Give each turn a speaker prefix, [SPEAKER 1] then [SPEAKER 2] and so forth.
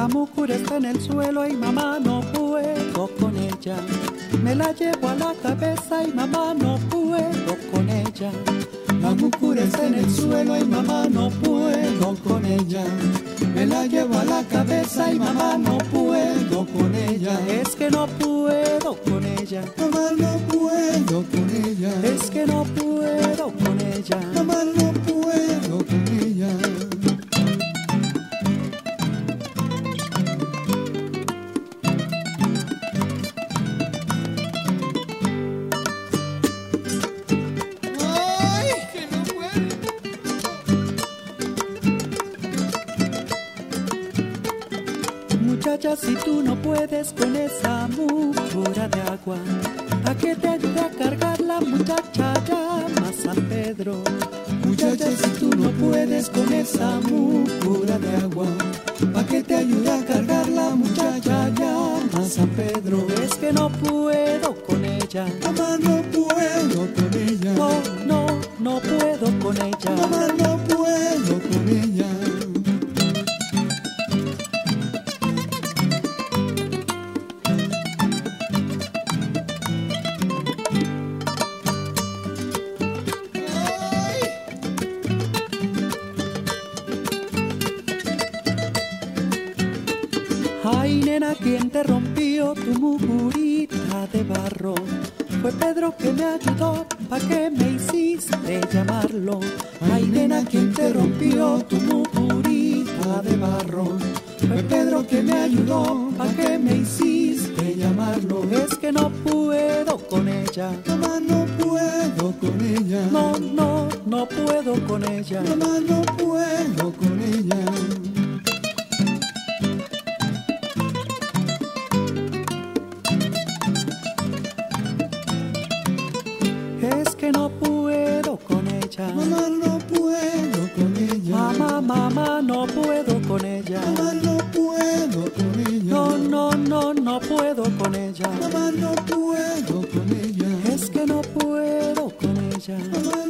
[SPEAKER 1] La mucura está en el suelo y mamá no puedo con ella. Me la llevo a la cabeza y mamá no puedo con ella. La mucura está en el suelo y mamá no puedo con ella. Me la llevo a la cabeza y mamá no puedo con ella. Es que no puedo con ella. Mamá no puedo con ella. Es que no puedo con ella. Mamá no puedo con ella. Muchacha, si tú no puedes con esa mucura de agua, ¿a qué te ayude a cargarla, muchacha? Llama a San Pedro. Muchacha, si tú no puedes con esa mucura de agua, ¿a qué te ayude a cargarla, muchacha? Llama a San Pedro. Es que no puedo con ella. Mamá, no puedo con ella. No puedo con ella. Mamá, no puedo con ella. Ay, nena, ¿quién te rompió tu mucurita de barro? Fue Pedro que me ayudó, ¿pa' qué me hiciste llamarlo? Ay, nena, ¿quién te rompió tu mucurita de barro? Fue Pedro que me ayudó, ¿pa' qué me hiciste llamarlo? Es que no puedo con ella. Mamá, no puedo con ella. No puedo con ella. Mamá, no puedo con ella. Es que no puedo con ella. Mamá, no puedo con ella. Mamá, no puedo con ella. Mamá, no puedo con ella. No puedo con ella. Mamá, no puedo con ella. Es que no puedo con ella. Mamá,